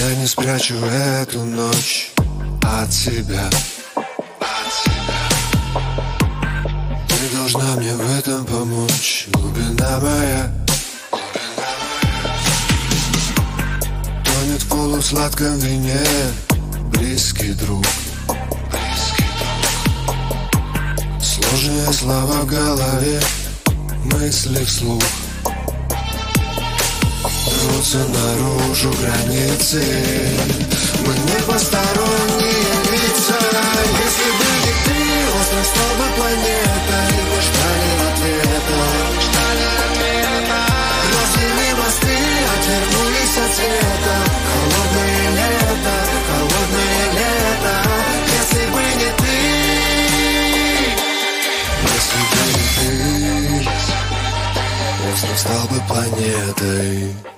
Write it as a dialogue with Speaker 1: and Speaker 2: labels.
Speaker 1: Я не спрячу эту ночь от себя. Ты должна мне в этом помочь, глубина моя. Тонет в полусладком вине близкий друг. Сложные слова в голове, мысли вслух. Рвутся наружу границы. Мы не посторонние лица. Если бы не ты, остров стал бы планетой. Мы ждали ответа. Развели мосты, отвернулись от света. Холодное лето, холодное лето. Если бы не ты, если бы не ты, остров стал бы планетой.